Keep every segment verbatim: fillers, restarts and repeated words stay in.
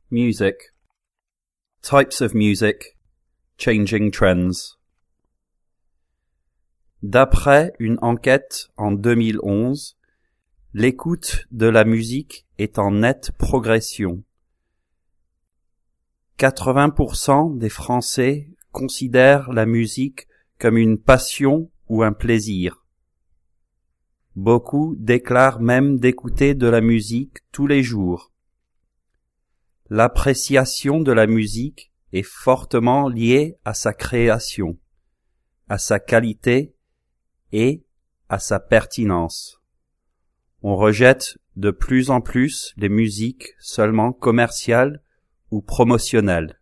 Music. Types of music. Changing trends. D'après une enquête en deux mille onze, l'écoute de la musique est en nette progression. quatre-vingts pour cent des Français considèrent la musique comme une passion ou un plaisir. Beaucoup déclarent même d'écouter de la musique tous les jours. L'appréciation de la musique est fortement liée à sa création, à sa qualité et à sa pertinence. On rejette de plus en plus les musiques seulement commerciales ou promotionnelles.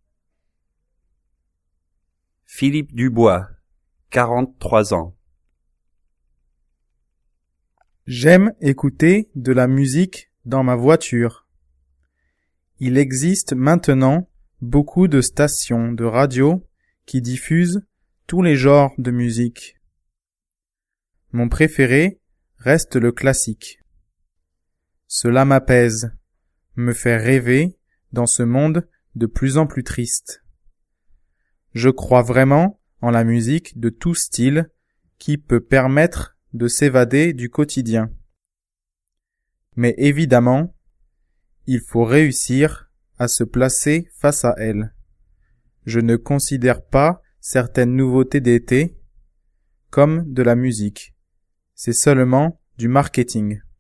Philippe Dubois, quarante-trois ans. J'aime écouter de la musique dans ma voiture. Il existe maintenant beaucoup de stations de radio qui diffusent tous les genres de musique. Mon préféré reste le classique. Cela m'apaise, me fait rêver dans ce monde de plus en plus triste. Je crois vraiment en la musique de tout style qui peut permettre de s'évader du quotidien. Mais évidemment, il faut réussir à se placer face à elle. Je ne considère pas certaines nouveautés d'été comme de la musique. C'est seulement du marketing.